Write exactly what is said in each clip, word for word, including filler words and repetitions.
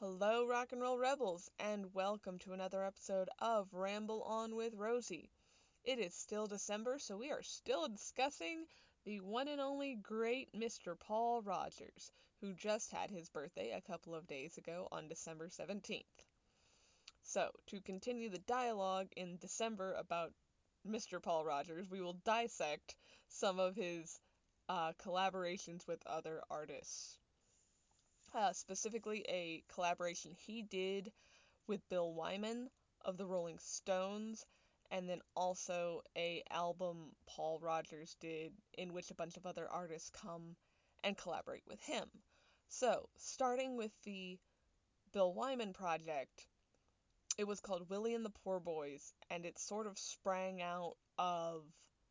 Hello, Rock and Roll Rebels, and welcome to another episode of Ramble On with Rosie. It is still December, so we are still discussing the one and only great Mister Paul Rodgers, who just had his birthday a couple of days ago on December seventeenth. So, to continue the dialogue in December about Mister Paul Rodgers, we will dissect some of his uh, collaborations with other artists. Uh, specifically, a collaboration he did with Bill Wyman of the Rolling Stones, and then also a album Paul Rodgers did in which a bunch of other artists come and collaborate with him. So, starting with the Bill Wyman project, it was called Willie and the Poor Boys, and it sort of sprang out of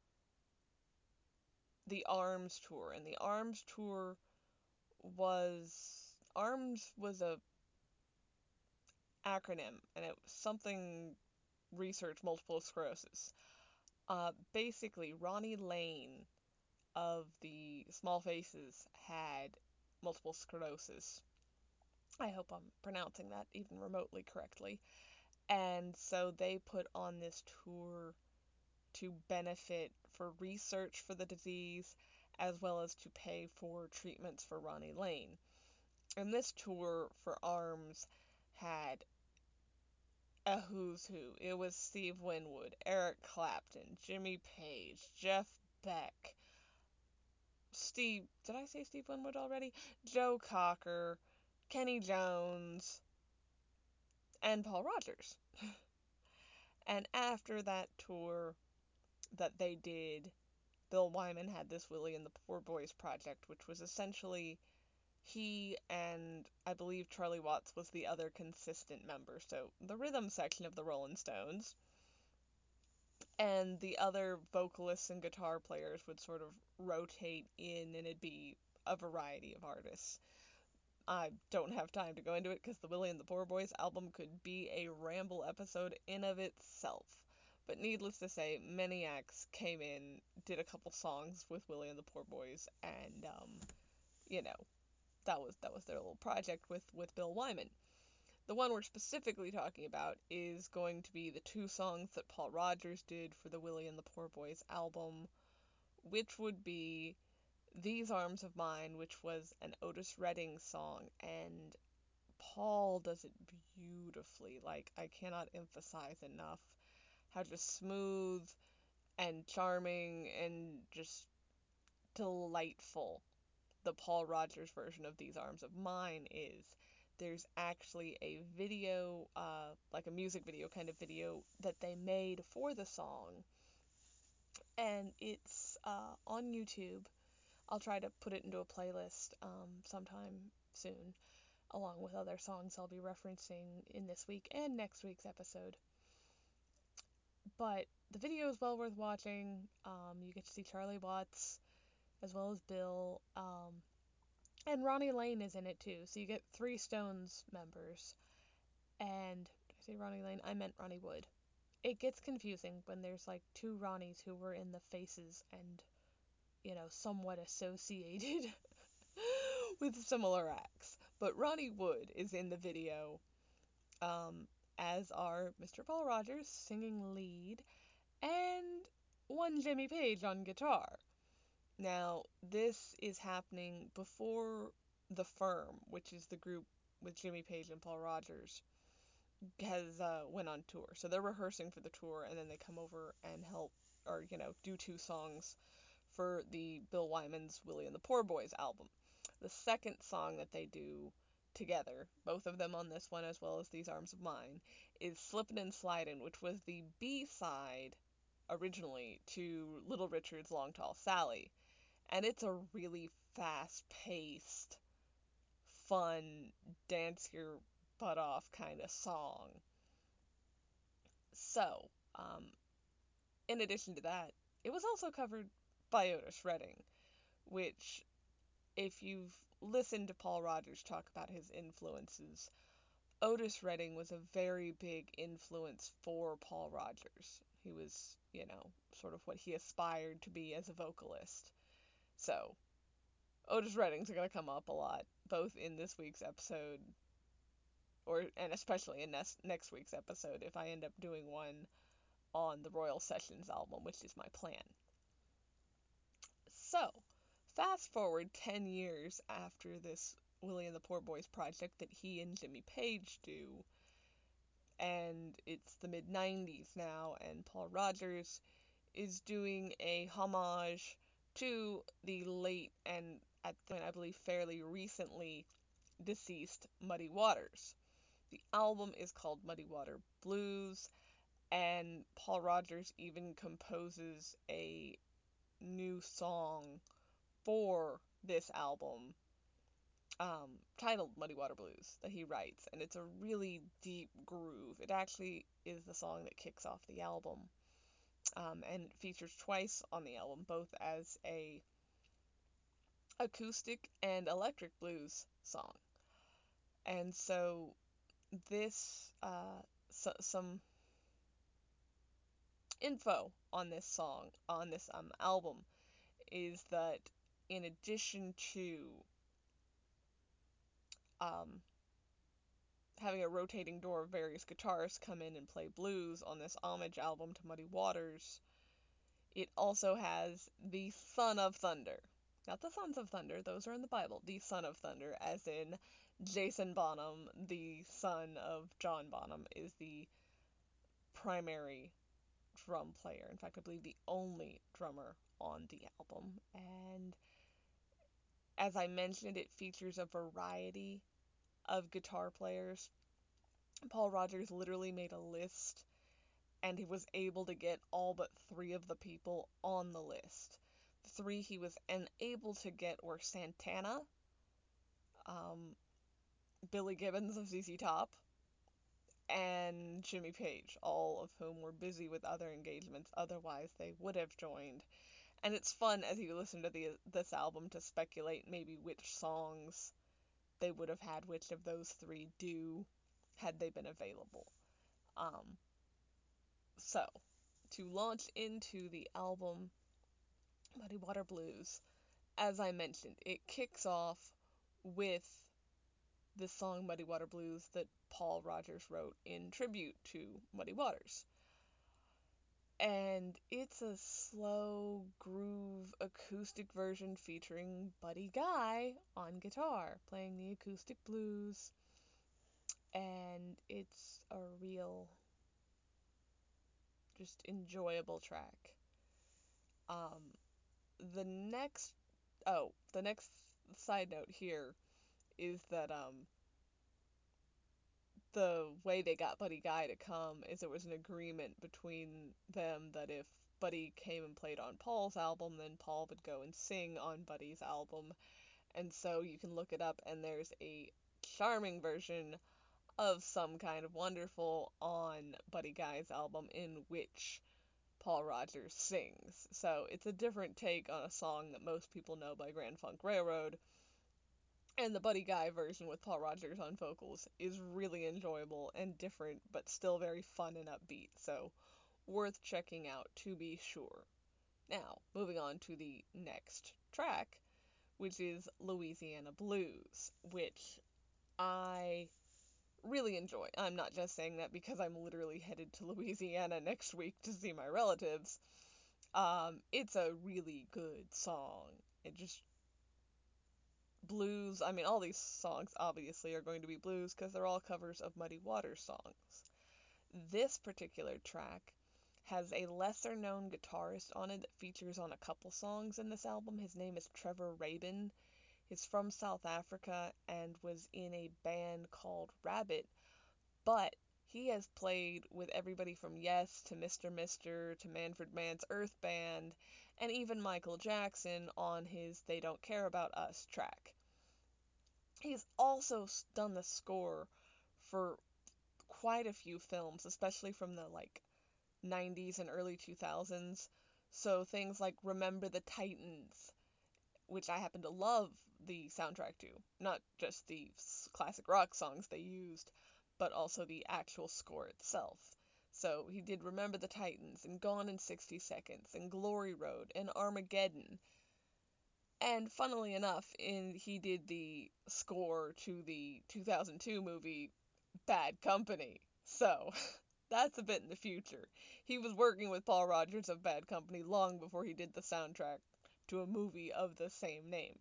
the Arms tour, and the Arms tour was Arms was a acronym, and it was something research multiple sclerosis. Uh, basically, Ronnie Lane of the Small Faces had multiple sclerosis. I hope I'm pronouncing that even remotely correctly. And so they put on this tour to benefit for research for the disease as well as to pay for treatments for Ronnie Lane. And this tour for Arms had a who's who. It was Steve Winwood, Eric Clapton, Jimmy Page, Jeff Beck, Steve, did I say Steve Winwood already? Joe Cocker, Kenny Jones, and Paul Rodgers. And after that tour that they did, Bill Wyman had this Willie and the Poor Boys project, which was essentially he and I believe Charlie Watts was the other consistent member, so the rhythm section of the Rolling Stones. And the other vocalists and guitar players would sort of rotate in, and it'd be a variety of artists. I don't have time to go into it because the Willie and the Poor Boys album could be a ramble episode in of itself. But needless to say, many acts came in, did a couple songs with Willie and the Poor Boys, and um, you know, that was that was their little project with with Bill Wyman. The one we're specifically talking about is going to be the two songs that Paul Rodgers did for the Willie and the Poor Boys album, which would be These Arms of Mine, which was an Otis Redding song, and Paul does it beautifully. Like, I cannot emphasize enough how just smooth and charming and just delightful the Paul Rodgers version of These Arms of Mine is. There's actually a video, uh, like a music video kind of video, that they made for the song, and it's uh, on YouTube. I'll try to put it into a playlist um, sometime soon, along with other songs I'll be referencing in this week and next week's episode. But the video is well worth watching. Um, you get to see Charlie Watts as well as Bill. Um, And Ronnie Lane is in it too, so you get three Stones members. And, did I say Ronnie Lane? I meant Ronnie Wood. It gets confusing when there's like two Ronnies who were in the Faces and, you know, somewhat associated with similar acts. But Ronnie Wood is in the video, um, as are Mister Paul Rodgers singing lead, and one Jimmy Page on guitar. Now, this is happening before The Firm, which is the group with Jimmy Page and Paul Rodgers, has uh, went on tour. So they're rehearsing for the tour, and then they come over and help, or, you know, do two songs for the Bill Wyman's Willie and the Poor Boys album. The second song that they do together, both of them on this one as well as These Arms of Mine, is Slippin' and Slidin', which was the B-side originally to Little Richard's Long Tall Sally. And it's a really fast-paced, fun, dance your butt off kind of song. So, um, in addition to that, it was also covered by Otis Redding, which, if you've listened to Paul Rodgers talk about his influences, Otis Redding was a very big influence for Paul Rodgers. He was, you know, sort of what he aspired to be as a vocalist. So, Otis Redding's going to come up a lot, both in this week's episode or and especially in next next week's episode if I end up doing one on the Royal Sessions album, which is my plan. So, fast forward ten years after this Willie and the Poor Boys project that he and Jimmy Page do, and it's the mid nineties now, and Paul Rodgers is doing a homage to the late and, at the point, I believe fairly recently deceased Muddy Waters. The album is called Muddy Water Blues, and Paul Rodgers even composes a new song for this album, um, titled Muddy Water Blues, that he writes, and it's a really deep groove. It actually is the song that kicks off the album, um, and it features twice on the album, both as a acoustic and electric blues song. And so this, uh, so, some info on this song, on this um, album, is that in addition to um, having a rotating door of various guitarists come in and play blues on this homage album to Muddy Waters, it also has the Son of Thunder. Not the Sons of Thunder, those are in the Bible. The Son of Thunder, as in Jason Bonham, the son of John Bonham, is the primary drum player. In fact, I believe the only drummer on the album. And as I mentioned, it features a variety of guitar players. Paul Rodgers literally made a list, and he was able to get all but three of the people on the list. The three he was unable to get were Santana, um, Billy Gibbons of Z Z Top, and Jimmy Page, all of whom were busy with other engagements, otherwise they would have joined. And it's fun as you listen to the this album to speculate maybe which songs they would have had which of those three do had they been available. Um, so, to launch into the album Muddy Water Blues, as I mentioned, it kicks off with the song Muddy Water Blues that Paul Rodgers wrote in tribute to Muddy Waters. And it's a slow groove acoustic version featuring Buddy Guy on guitar, playing the acoustic blues. And it's a real, just enjoyable track. Um, the next, oh, the next side note here is that um, the way they got Buddy Guy to come is there was an agreement between them that if Buddy came and played on Paul's album, then Paul would go and sing on Buddy's album. And so you can look it up, and there's a charming version of Some Kind of Wonderful on Buddy Guy's album in which Paul Rodgers sings. So it's a different take on a song that most people know by Grand Funk Railroad. And the Buddy Guy version with Paul Rodgers on vocals is really enjoyable and different, but still very fun and upbeat. So worth checking out to be sure. Now, moving on to the next track, which is Louisiana Blues, which I really enjoy. I'm not just saying that because I'm literally headed to Louisiana next week to see my relatives. Um, it's a really good song. It just blues. I mean, all these songs obviously are going to be blues because they're all covers of Muddy Waters songs. This particular track has a lesser known guitarist on it that features on a couple songs in this album. His name is Trevor Rabin. He's from South Africa and was in a band called Rabbit, but he has played with everybody from Yes to Mister Mister to Manfred Mann's Earth Band, and even Michael Jackson on his They Don't Care About Us track. He's also done the score for quite a few films, especially from the like nineties and early two thousands. So things like Remember the Titans, which I happen to love the soundtrack to, not just the classic rock songs they used, but also the actual score itself. So he did Remember the Titans, and Gone in sixty seconds, and Glory Road, and Armageddon. And funnily enough, in he did the score to the two thousand two movie Bad Company. So, that's a bit in the future. He was working with Paul Rogers of Bad Company long before he did the soundtrack to a movie of the same name.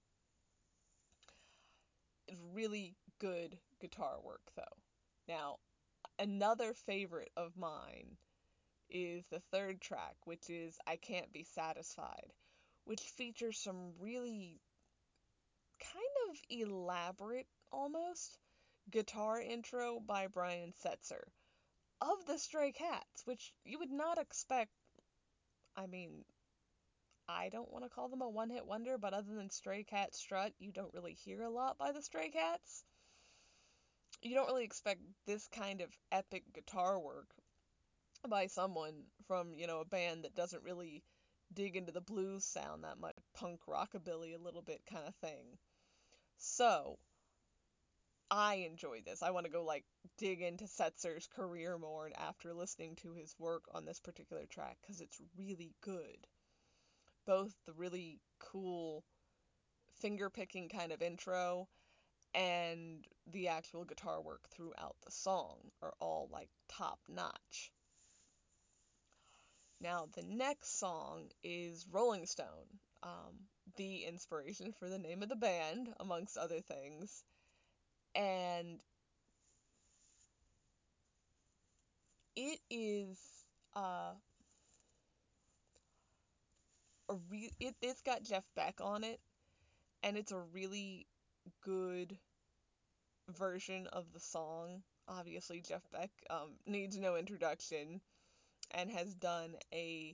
It's really good guitar work, though. Now, another favorite of mine is the third track, which is I Can't Be Satisfied, which features some really kind of elaborate, almost, guitar intro by Brian Setzer of the Stray Cats, which you would not expect. I mean, I don't want to call them a one-hit wonder, but other than Stray Cat Strut, you don't really hear a lot by the Stray Cats. You don't really expect this kind of epic guitar work by someone from, you know, a band that doesn't really dig into the blues sound that much, punk rockabilly a little bit kind of thing. So, I enjoy this. I want to go like dig into Setzer's career more after listening to his work on this particular track because it's really good. Both the really cool finger picking kind of intro and the actual guitar work throughout the song are all like top notch. Now, the next song is Rolling Stone, um, the inspiration for the name of the band, amongst other things. And it is uh, a re- it, it's got Jeff Beck on it, and it's a really good version of the song. Obviously, Jeff Beck um, needs no introduction and has done a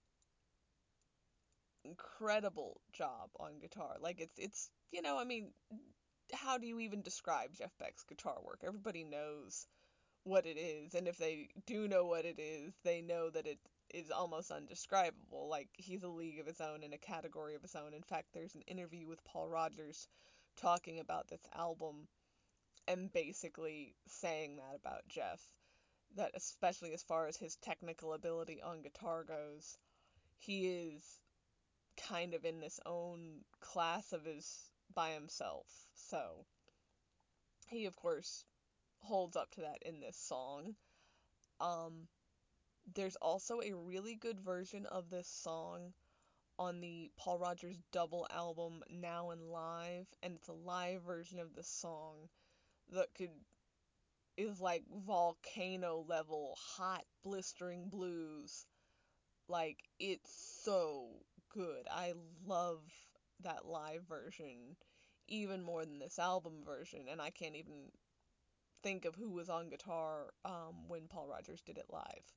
incredible job on guitar. Like it's it's you know, I mean, how do you even describe Jeff Beck's guitar work? Everybody knows what it is, and if they do know what it is, they know that it is almost undescribable. Like he's a league of his own and a category of his own. In fact, there's an interview with Paul Rogers talking about this album and basically saying that about Jeff, that especially as far as his technical ability on guitar goes, he is kind of in this own class of his by himself. So he of course holds up to that in this song. Um, there's also a really good version of this song on the Paul Rogers double album Now and Live, and it's a live version of this song that could is like volcano level hot blistering blues. Like it's so good. I love that live version even more than this album version, and I can't even think of who was on guitar um, when Paul Rogers did it live.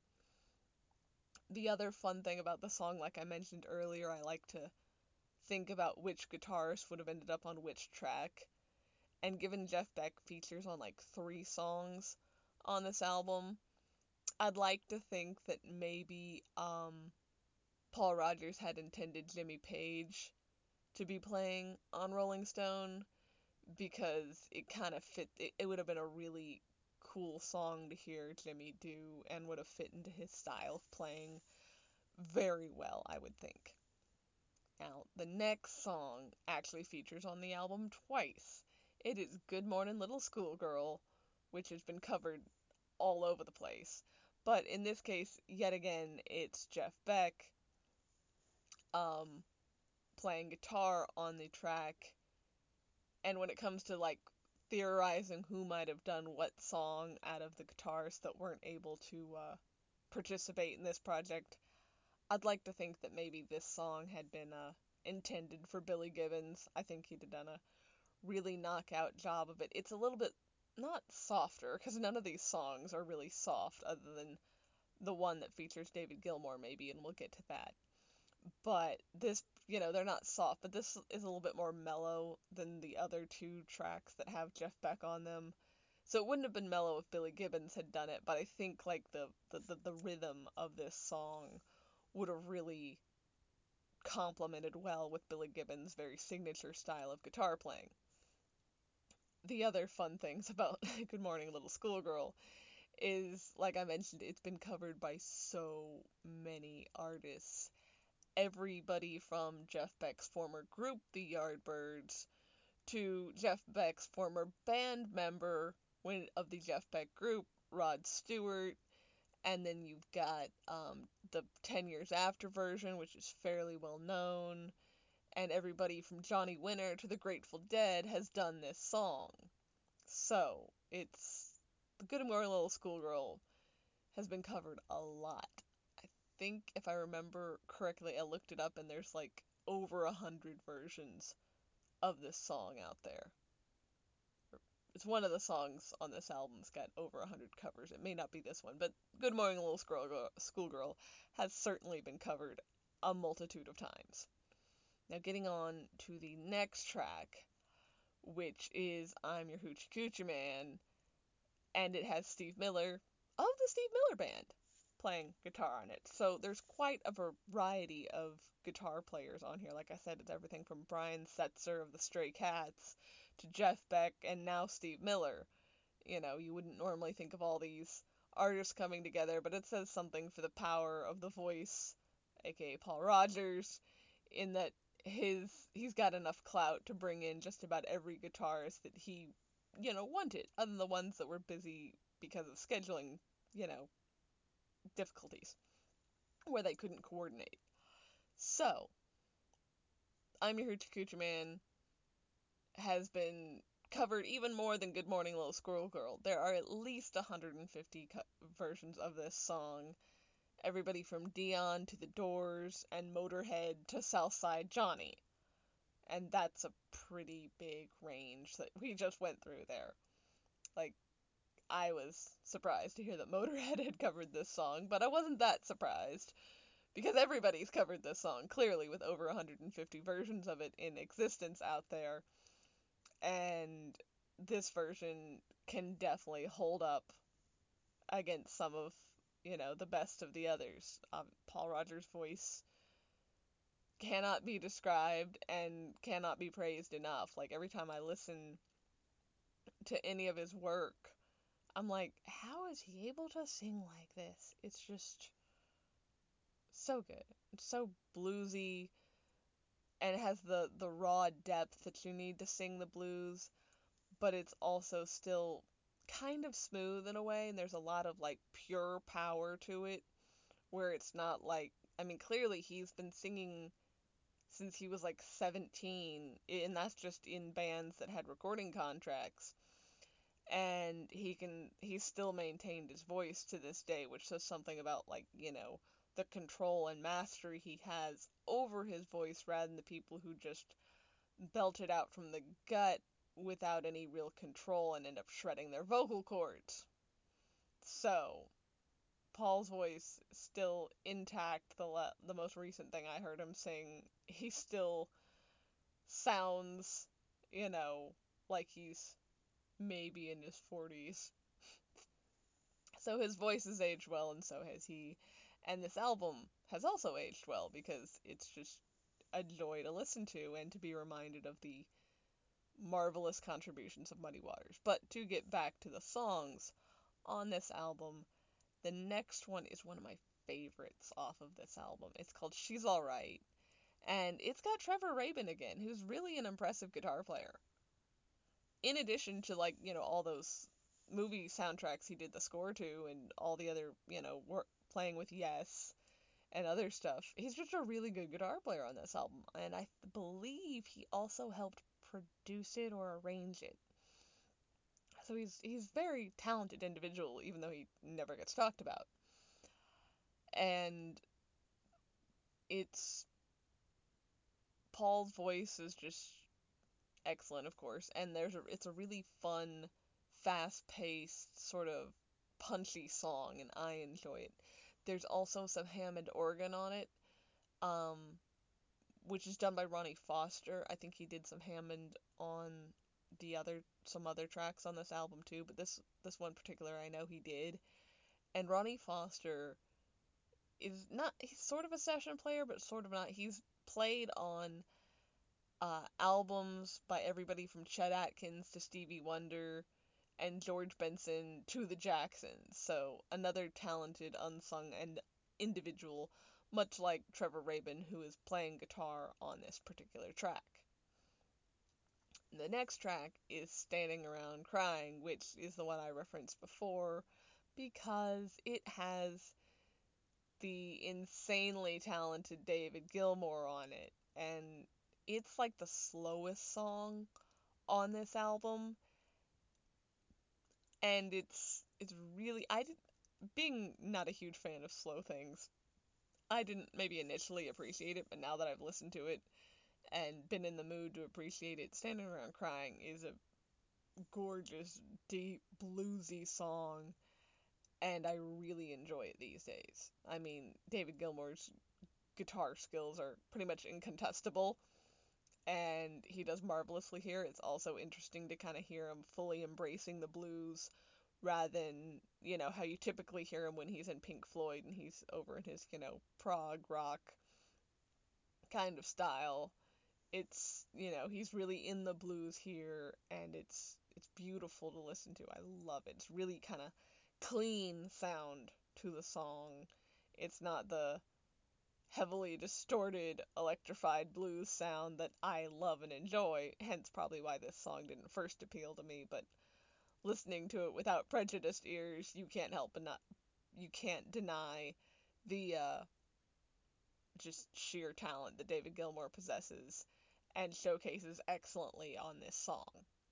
The other fun thing about the song, like I mentioned earlier, I like to think about which guitarist would have ended up on which track. And given Jeff Beck features on like three songs on this album, I'd like to think that maybe um, Paul Rogers had intended Jimmy Page to be playing on Rolling Stone because it kind of fit. It, it would have been a really cool song to hear Jimmy do and would have fit into his style of playing very well, I would think. Now, the next song actually features on the album twice. It is Good Morning Little Schoolgirl, which has been covered all over the place. But in this case, yet again, it's Jeff Beck um, playing guitar on the track. And when it comes to like theorizing who might have done what song out of the guitarists that weren't able to uh, participate in this project, I'd like to think that maybe this song had been uh, intended for Billy Gibbons. I think he'd have done a really knockout job of it. It's a little bit not softer, because none of these songs are really soft, other than the one that features David Gilmour, maybe, and we'll get to that. But this, you know, they're not soft, but this is a little bit more mellow than the other two tracks that have Jeff Beck on them. So it wouldn't have been mellow if Billy Gibbons had done it, but I think like the the, the, the rhythm of this song would have really complemented well with Billy Gibbons' very signature style of guitar playing. The other fun things about Good Morning Little Schoolgirl is, like I mentioned, it's been covered by so many artists. Everybody from Jeff Beck's former group, the Yardbirds, to Jeff Beck's former band member, when of the Jeff Beck group, Rod Stewart, and then you've got um, the ten Years After version, which is fairly well known, and everybody from Johnny Winter to the Grateful Dead has done this song. So, it's The Good Morning Little Schoolgirl has been covered a lot. I think, if I remember correctly, I looked it up and there's like over a hundred versions of this song out there. It's one of the songs on this album's got over a hundred covers. It may not be this one, but Good Morning Little Schoolgirl, Schoolgirl has certainly been covered a multitude of times. Now, getting on to the next track, which is I'm Your Hoochie Coochie Man, and it has Steve Miller of the Steve Miller Band playing guitar on it. So there's quite a variety of guitar players on here. Like I said, it's everything from Brian Setzer of the Stray Cats to Jeff Beck and now Steve Miller. You know, you wouldn't normally think of all these artists coming together, but it says something for the power of the voice, aka Paul Rodgers, in that his he's got enough clout to bring in just about every guitarist that he, you know, wanted, other than the ones that were busy because of scheduling, you know, difficulties, where they couldn't coordinate. So, I'm Your Hoochie Coochie Man has been covered even more than Good Morning Little Squirrel Girl. There are at least one hundred fifty co- versions of this song. Everybody from Dion to The Doors and Motorhead to Southside Johnny. And that's a pretty big range that we just went through there. Like, I was surprised to hear that Motorhead had covered this song, but I wasn't that surprised, because everybody's covered this song, clearly, with over one hundred fifty versions of it in existence out there. And this version can definitely hold up against some of, you know, the best of the others. Um, Paul Rodgers' voice cannot be described and cannot be praised enough. Like, every time I listen to any of his work, I'm like, how is he able to sing like this? It's just so good. It's so bluesy, and it has the, the raw depth that you need to sing the blues, but it's also still kind of smooth in a way, and there's a lot of, like, pure power to it, where it's not like, I mean, clearly he's been singing since he was like seventeen, and that's just in bands that had recording contracts. And he can he's still maintained his voice to this day, which says something about, like, you know, the control and mastery he has over his voice, rather than the people who just belt it out from the gut without any real control and end up shredding their vocal cords. So, Paul's voice is still intact. The le- the most recent thing I heard him sing, he still sounds, you know, like he's maybe in his forties. So his voice has aged well, and so has he. And this album has also aged well, because it's just a joy to listen to and to be reminded of the marvelous contributions of Muddy Waters. But to get back to the songs on this album, the next one is one of my favorites off of this album. It's called She's Alright, and it's got Trevor Rabin again, who's really an impressive guitar player. In addition to, like, you know, all those movie soundtracks he did the score to, and all the other, you know, work, playing with Yes and other stuff, he's just a really good guitar player on this album, and I believe he also helped produce it or arrange it. So he's he's a very talented individual, even though he never gets talked about. And it's Paul's voice is just excellent, of course, and there's a it's a really fun, fast-paced, sort of punchy song, and I enjoy it. There's also some Hammond organ on it, um, which is done by Ronnie Foster. I think he did some Hammond on the other some other tracks on this album too, but this this one particular I know he did. And Ronnie Foster is not he's sort of a session player, but sort of not. He's played on uh, albums by everybody from Chet Atkins to Stevie Wonder and George Benson to the Jacksons. So another talented, unsung and individual, much like Trevor Rabin, who is playing guitar on this particular track. The next track is Standing Around Crying, which is the one I referenced before, because it has the insanely talented David Gilmour on it. And it's like the slowest song on this album. And it's it's really I did being not a huge fan of slow things. I didn't maybe initially appreciate it, but now that I've listened to it and been in the mood to appreciate it, Standing Around Crying is a gorgeous, deep, bluesy song, and I really enjoy it these days. I mean, David Gilmour's guitar skills are pretty much incontestable, and he does marvelously here. It's also interesting to kind of hear him fully embracing the blues rather than, you know, how you typically hear him when he's in Pink Floyd and he's over in his, you know, prog rock kind of style. It's, you know, he's really in the blues here, and it's it's beautiful to listen to. I love it. It's really kind of clean sound to the song. It's not the heavily distorted, electrified blues sound that I love and enjoy, hence probably why this song didn't first appeal to me, but listening to it without prejudiced ears, you can't help but not, you can't deny the uh, just sheer talent that David Gilmour possesses and showcases excellently on this song.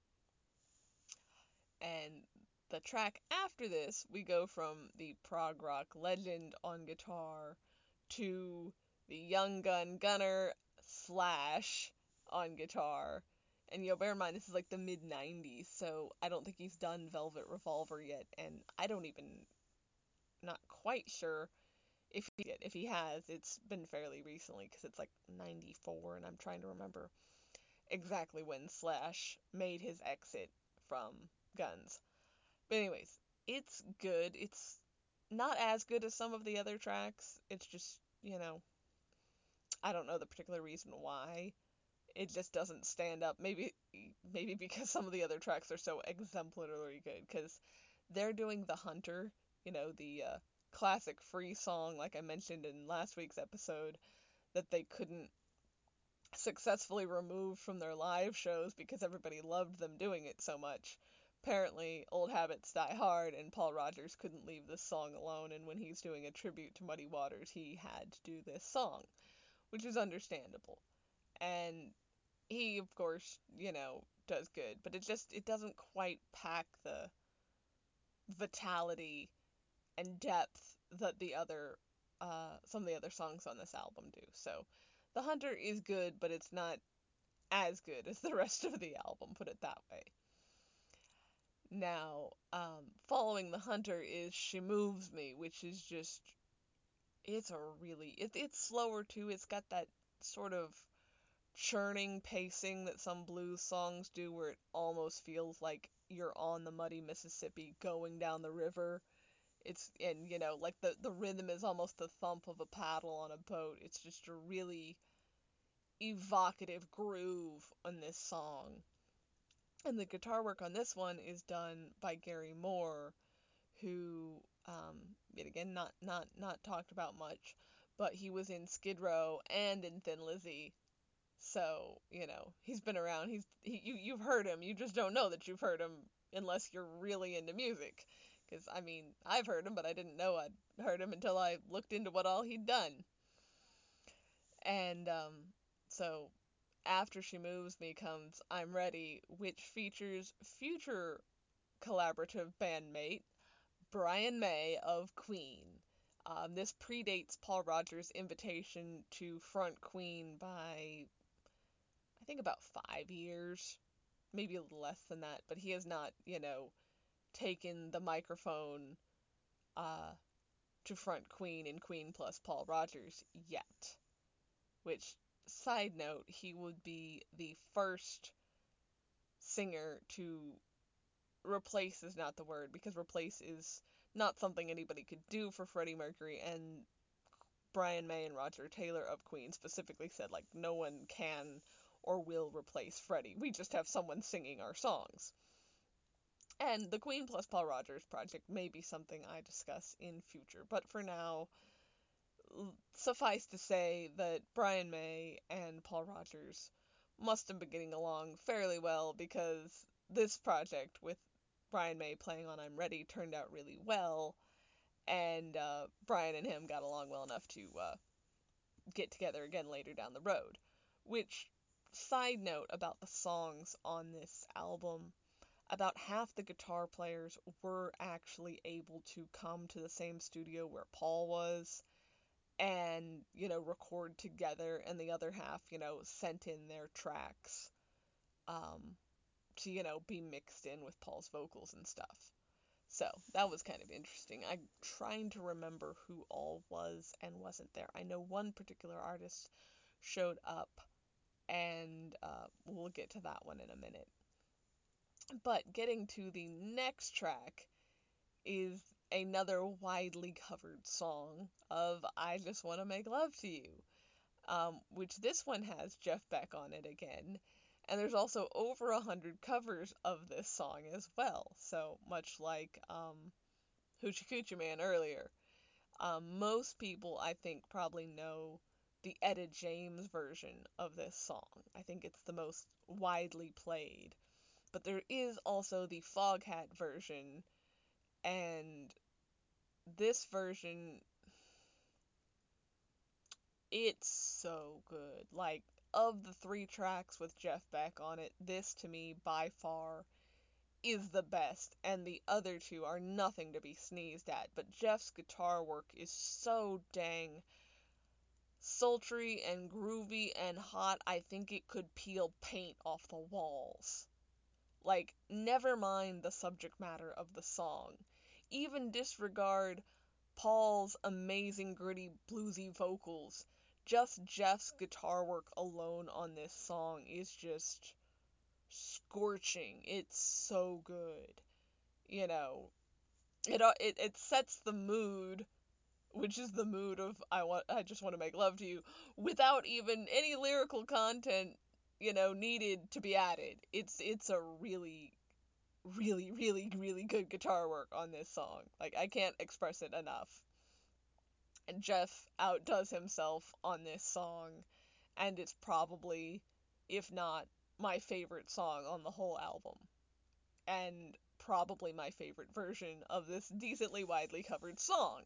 And the track after this, we go from the prog rock legend on guitar to the young gun gunner Slash on guitar. And you know, bear in mind, this is like the mid nineties, so I don't think he's done Velvet Revolver yet, and I don't even, not quite sure if he did. If he has, it's been fairly recently, because it's like ninety-four, and I'm trying to remember exactly when Slash made his exit from Guns. But anyways, it's good. It's not as good as some of the other tracks. It's just, you know, I don't know the particular reason why. It just doesn't stand up. Maybe maybe because some of the other tracks are so exemplarily good, because they're doing The Hunter, you know, the uh, classic Free song, like I mentioned in last week's episode, that they couldn't successfully remove from their live shows because everybody loved them doing it so much. Apparently, old habits die hard, and Paul Rodgers couldn't leave this song alone, and when he's doing a tribute to Muddy Waters, he had to do this song, which is understandable. And he, of course, you know, does good, but it just, it doesn't quite pack the vitality and depth that the other, uh, some of the other songs on this album do. So, The Hunter is good, but it's not as good as the rest of the album, put it that way. Now, um, following The Hunter is She Moves Me, which is just, it's a really, it, it's slower too. It's got that sort of churning pacing that some blues songs do, where it almost feels like you're on the muddy Mississippi going down the river. It's, and you know, like the, the rhythm is almost the thump of a paddle on a boat. It's just a really evocative groove on this song. And the guitar work on this one is done by Gary Moore, who, um, yet again, not, not, not talked about much, but he was in Skid Row and in Thin Lizzy. So, you know, he's been around. He's he, you you've heard him. You just don't know that you've heard him unless you're really into music. Because, I mean, I've heard him, but I didn't know I'd heard him until I looked into what all he'd done. And, um, so after She Moves Me comes I'm Ready, which features future collaborative bandmate Brian May of Queen. Um, this predates Paul Rodgers' invitation to front Queen by, I think, about five years, maybe a little less than that, but he has not, you know, taken the microphone uh, to front Queen in Queen plus Paul Rodgers yet. Which, side note, he would be the first singer to replace is not the word, because replace is not something anybody could do for Freddie Mercury, and Brian May and Roger Taylor of Queen specifically said, like, no one can or will replace Freddie. We just have someone singing our songs. And the Queen plus Paul Rodgers project may be something I discuss in future, but for now, suffice to say that Brian May and Paul Rodgers must have been getting along fairly well, because this project with Brian May playing on I'm Ready turned out really well, and uh, Brian and him got along well enough to uh, get together again later down the road. Which, side note about the songs on this album, about half the guitar players were actually able to come to the same studio where Paul was and, you know, record together, and the other half, you know, sent in their tracks um, to, you know, be mixed in with Paul's vocals and stuff. So that was kind of interesting. I'm trying to remember who all was and wasn't there. I know one particular artist showed up, and uh, we'll get to that one in a minute. But getting to the next track is another widely covered song of I Just Want to Make Love to You, um, which this one has Jeff Beck on it again. And there's also over a hundred covers of this song as well. So much like um, Hoochie Coochie Man earlier. Um, most people, I think, probably know the Etta James version of this song. I think it's the most widely played. But there is also the Foghat version, and this version, it's so good. Like, of the three tracks with Jeff Beck on it, this to me by far is the best, and the other two are nothing to be sneezed at. But Jeff's guitar work is so dang sultry and groovy and hot, I think it could peel paint off the walls. Like, never mind the subject matter of the song. Even disregard Paul's amazing, gritty, bluesy vocals. Just Jeff's guitar work alone on this song is just scorching. It's so good. You know, it it it sets the mood, which is the mood of I want I just want to make love to you, without even any lyrical content, you know, needed to be added. It's it's a really really really really good guitar work on this song. Like, I can't express it enough. And Jeff outdoes himself on this song, and it's probably, if not my favorite song on the whole album, and probably my favorite version of this decently widely covered song.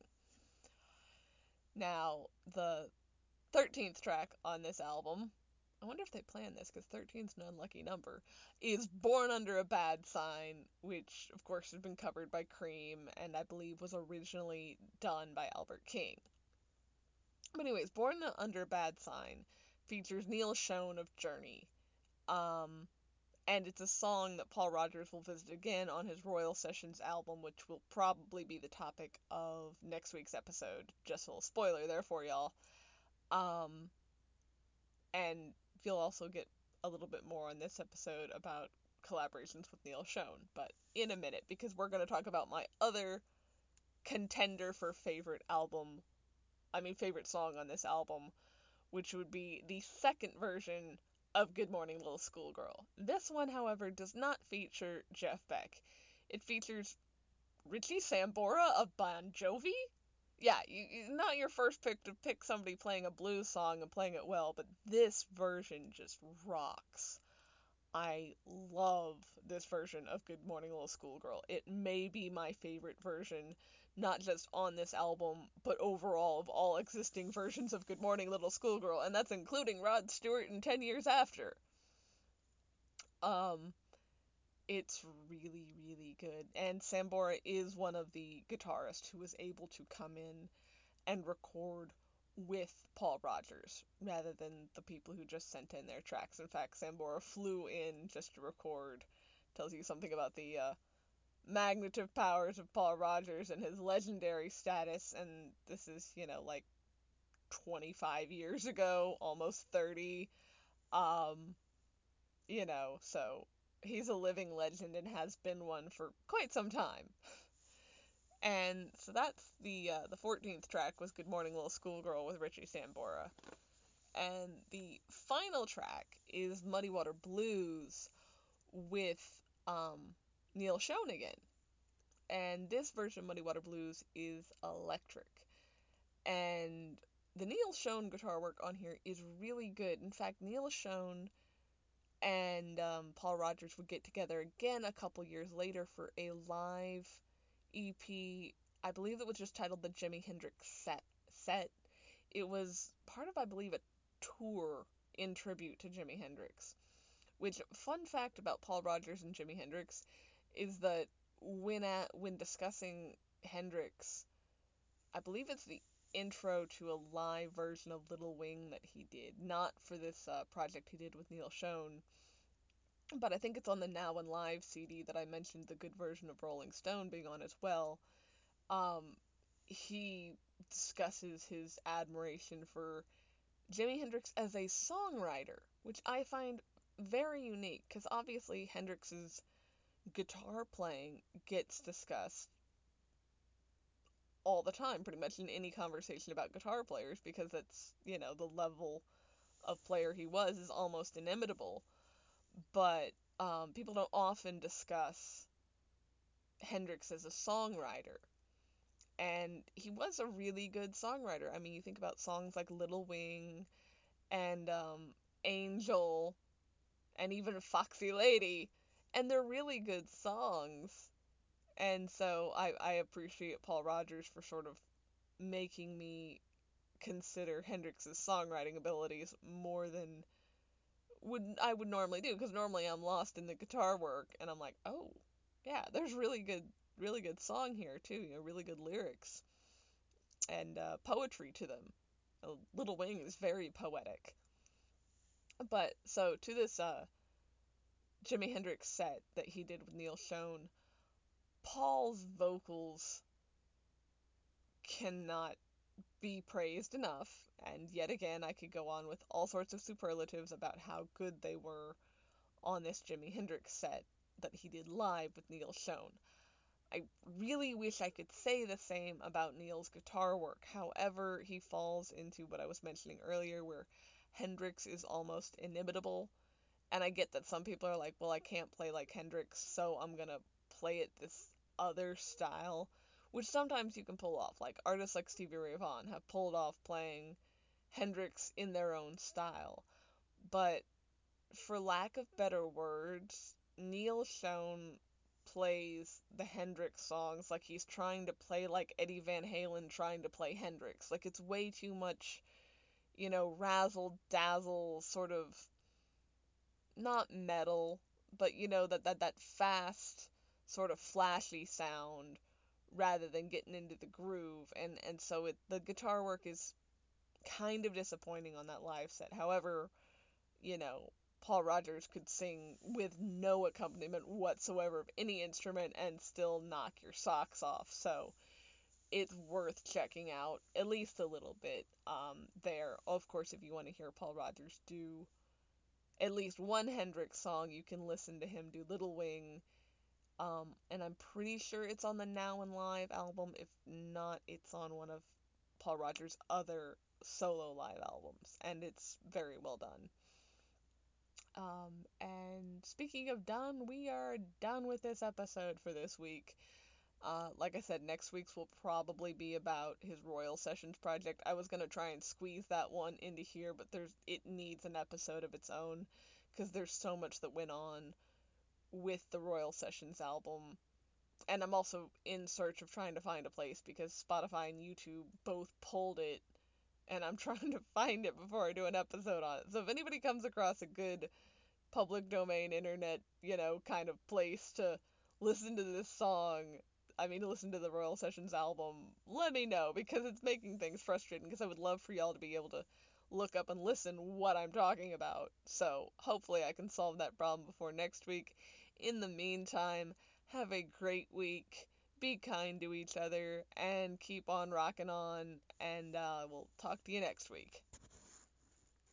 Now, the thirteenth track on this album, I wonder if they planned this, because thirteen is an unlucky number, is Born Under a Bad Sign, which, of course, has been covered by Cream, and I believe was originally done by Albert King. But anyways, Born Under a Bad Sign features Neal Schon of Journey, um, and it's a song that Paul Rodgers will visit again on his Royal Sessions album, which will probably be the topic of next week's episode. Just a little spoiler there for y'all. Um, and you'll also get a little bit more on this episode about collaborations with Neal Schon, but in a minute, because we're going to talk about my other contender for favorite album, I mean favorite song on this album, which would be the second version of Good Morning Little Schoolgirl. This one, however, does not feature Jeff Beck. It features Richie Sambora of Bon Jovi. Yeah, you, you, not your first pick to pick somebody playing a blues song and playing it well, but this version just rocks. I love this version of Good Morning Little Schoolgirl. It may be my favorite version, not just on this album, but overall of all existing versions of Good Morning Little Schoolgirl, and that's including Rod Stewart and ten years after. Um, it's really, really good, and Sambora is one of the guitarists who was able to come in and record with Paul Rodgers, rather than the people who just sent in their tracks. In fact, Sambora flew in just to record. Tells you something about the uh, magnetic powers of Paul Rodgers and his legendary status, and this is, you know, like twenty-five years ago, almost thirty. Um, you know, so he's a living legend and has been one for quite some time. And so that's the uh, the fourteenth track was Good Morning Little Schoolgirl with Richie Sambora. And the final track is Muddy Water Blues with um, Neal Schon again. And this version of Muddy Water Blues is electric. And the Neal Schon guitar work on here is really good. In fact, Neal Schon And um, Paul Rodgers would get together again a couple years later for a live E P. I believe it was just titled the Jimi Hendrix Set. Set. It was part of, I believe, a tour in tribute to Jimi Hendrix. Which, fun fact about Paul Rodgers and Jimi Hendrix is that when at, when discussing Hendrix, I believe it's the intro to a live version of Little Wing that he did, not for this uh, project he did with Neil Schon, but I think it's on the Now and Live C D that I mentioned the good version of Rolling Stone being on as well. Um, he discusses his admiration for Jimi Hendrix as a songwriter, which I find very unique, because obviously Hendrix's guitar playing gets discussed all the time, pretty much in any conversation about guitar players, because that's, you know, the level of player he was is almost inimitable. But um, people don't often discuss Hendrix as a songwriter. And he was a really good songwriter. I mean, you think about songs like Little Wing and um, Angel and even Foxy Lady, and they're really good songs. And so I, I appreciate Paul Rodgers for sort of making me consider Hendrix's songwriting abilities more than would I would normally do, because normally I'm lost in the guitar work and I'm like, oh, yeah, there's really good, really good song here too, you know, really good lyrics and uh, poetry to them. Uh, Little Wing is very poetic. But so to this uh, Jimi Hendrix set that he did with Neil Schon, Paul's vocals cannot be praised enough. And yet again, I could go on with all sorts of superlatives about how good they were on this Jimi Hendrix set that he did live with Neil Schon. I really wish I could say the same about Neil's guitar work. However, he falls into what I was mentioning earlier, where Hendrix is almost inimitable. And I get that some people are like, well, I can't play like Hendrix, so I'm gonna play it this other style, which sometimes you can pull off. Like artists like Stevie Ray Vaughan have pulled off playing Hendrix in their own style. But for lack of better words, Neil Schon plays the Hendrix songs like he's trying to play like Eddie Van Halen trying to play Hendrix. Like it's way too much, you know, razzle dazzle sort of, not metal, but you know, that that that fast sort of flashy sound rather than getting into the groove. And and so it the guitar work is kind of disappointing on that live set. However, you know, Paul Rodgers could sing with no accompaniment whatsoever of any instrument and still knock your socks off. So it's worth checking out at least a little bit um, there. Of course, if you want to hear Paul Rodgers do at least one Hendrix song, you can listen to him do Little Wing. Um, and I'm pretty sure it's on the Now and Live album. If not, it's on one of Paul Rodgers' other solo live albums. And it's very well done. Um, and speaking of done, we are done with this episode for this week. Uh, like I said, next week's will probably be about his Royal Sessions project. I was gonna try and squeeze that one into here, but there's it needs an episode of its own, because there's so much that went on with the Royal Sessions album. And I'm also in search of trying to find a place, because Spotify and YouTube both pulled it, and I'm trying to find it before I do an episode on it. So if anybody comes across a good public domain internet, you know, kind of place to listen to this song, I mean, listen to the Royal Sessions album, let me know, because it's making things frustrating, because I would love for y'all to be able to look up and listen what I'm talking about. So hopefully I can solve that problem before next week. In the meantime, have a great week. Be kind to each other and keep on rocking on, and uh, we'll talk to you next week.